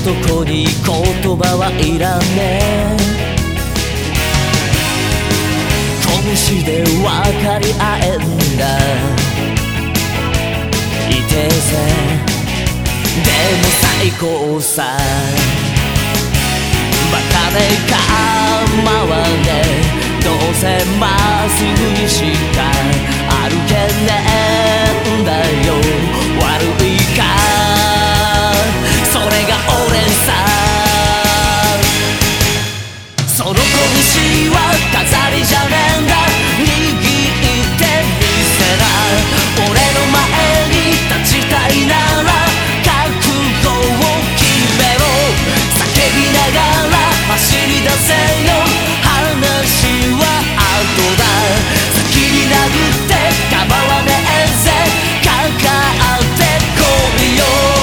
男に言葉はいらねえ、拳で分かり合えんだ。いてぜでも最高さ、バカで構わねえ、どうせまっすぐにしか歩けねえんだよ。悪いかそれが俺さ。その拳は飾りじゃねえんだ、握ってみせな。俺の前に立ちたいなら覚悟を決めろ。叫びながら走り出せよ、話は後だ。先に殴って構わねえぜ、かかってこいよ。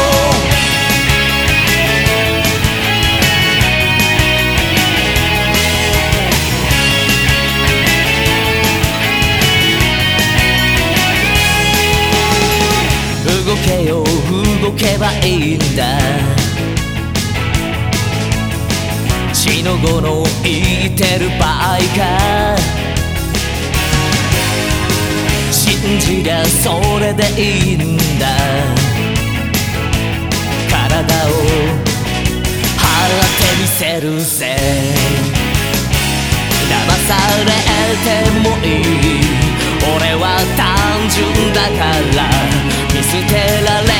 動けよ動けばいいんだ、血の語の言ってる場合か。信じりゃそれでいいんだ。体を張ってみせるぜ。騙されてもいい、俺は単純だから見捨てられ